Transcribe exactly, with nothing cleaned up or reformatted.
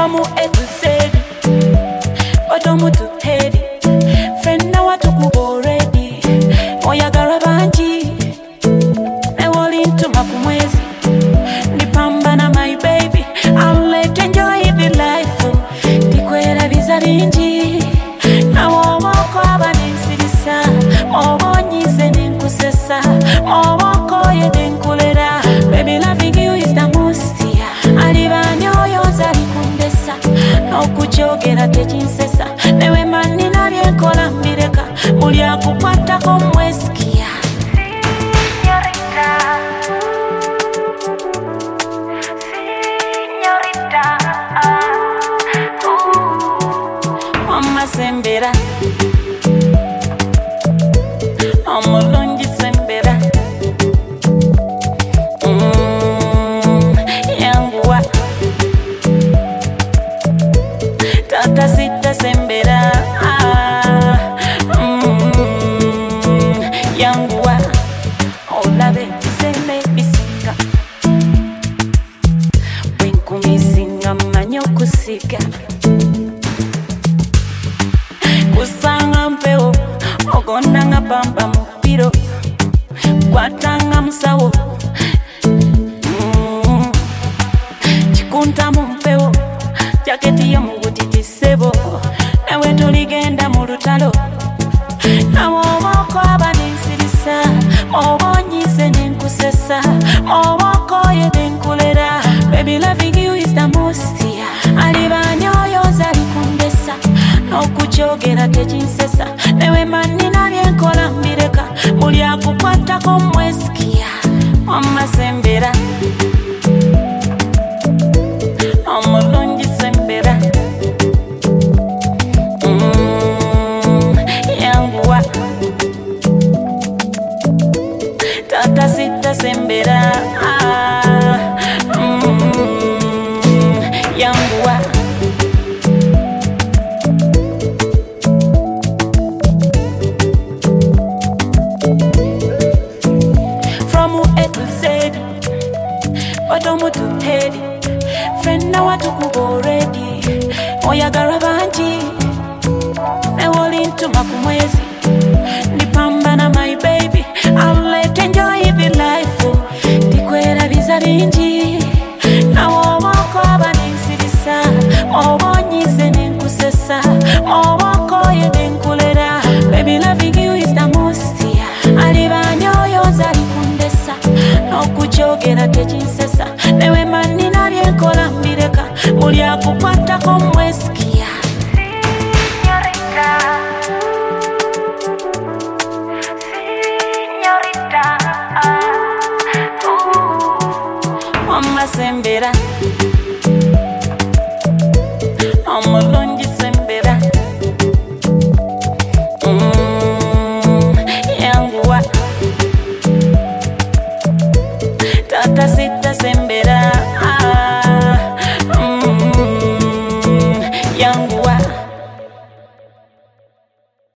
From who ever said but I'm to head friend now what to go ready oya garabanji me wall into makumwezi nipambana my baby I'll let enjoy the life dikwera bizarinji nawoko abanisirisa obonyize ninkusesa oboko yedenkulera baby loving you is the most alibanyoyo zalikundesa nokuchogera techinsesa newe mani nabyenkola mbireka buli akukwatako mwesikia Signorita Mama sembera Omulungi sembera mm, yanguwa Tata sita sembera ah, mm, yanguwa olabe sele bisinga wenkumisinga manyo kusiga kusanga mpeo ogondanga pamba mupiro kwatanga musawo mm, chikunta mumpeo jaketi yo mugutiti sebo ewe tuligenda mu lutalo awoboko abanisirisa obonyize ninkusesa oboko yedenkulera baby loving you is the most alibanyoyo zalikundesa nokuchogera techinsesa newe mani nabyenkola mbireka buli akukwatako mwesikia mama sembera omulungi sembera mm, yanguwa tata sita sembera ah, mm, yanguwa from who ever said but I'm to head friend now what to go ready oya garabanji me wall into makumwezi nipambana my baby I'll let enjoy the life dikwera bizarinji nawoko abanisirisa obonyize ninkusesa oboko yedenkulera baby loving you is the most alibanyoyo zalikundesa nokuchogera techinsesa newe mani nabyenkola mbireka buli akukwatako mwesikia Signorita Signorita Mama sembera Omulungi